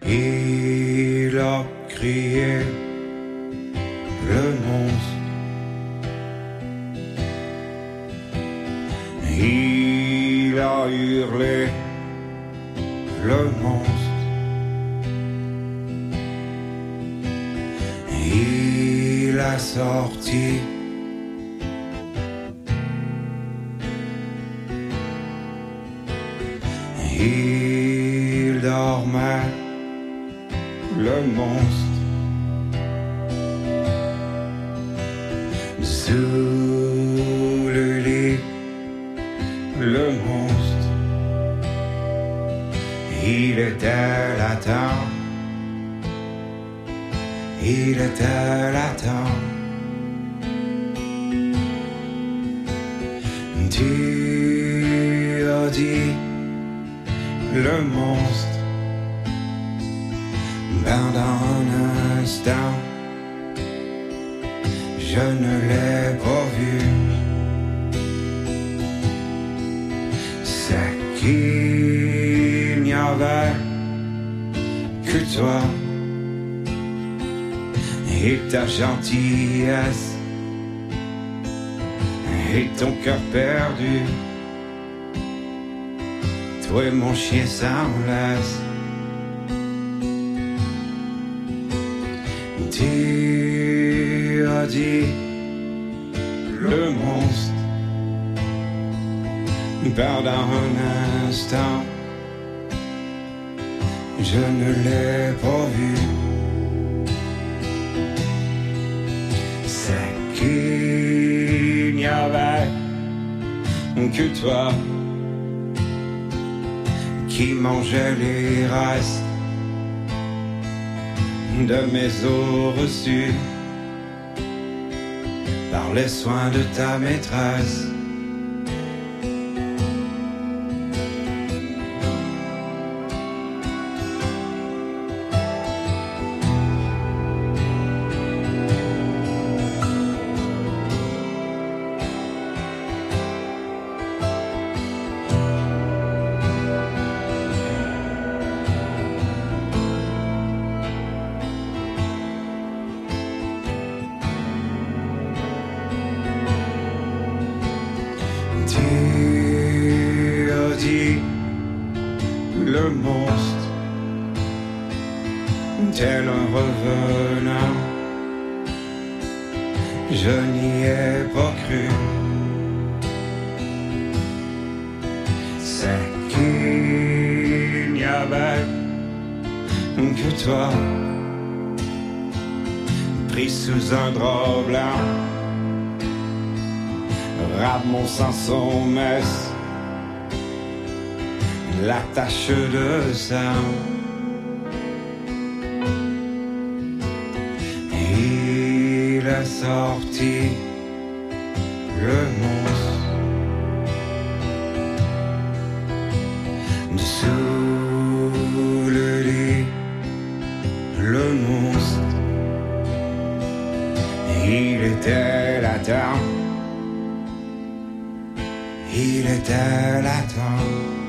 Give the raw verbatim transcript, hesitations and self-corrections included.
Il a crié le monstre. Il a hurlé le monstre. Il a sorti il dormait le monstre sous le lit, le monstre. Il était latent, il était latent. Tu as dit le monstre pendant un instant. Je ne l'ai pas vu. C'est qu'il n'y avait que toi et ta gentillesse et ton cœur perdu. Toi et mon chien s'enlace. Tu as dit le monstre pendant un instant. Je ne l'ai pas vu. C'est qu'il n'y avait que toi qui mangeait les restes de mes os reçus par les soins de ta maîtresse. Tu as dit le monstre tel un revenant. Je n'y ai pas cru. C'est qu'il n'y avait que toi pris sous un drap blanc. Rave mon sang son messe, la tache de sang. Il a sorti le monstre dessous le lit, le monstre. Il était latent. Il était latent.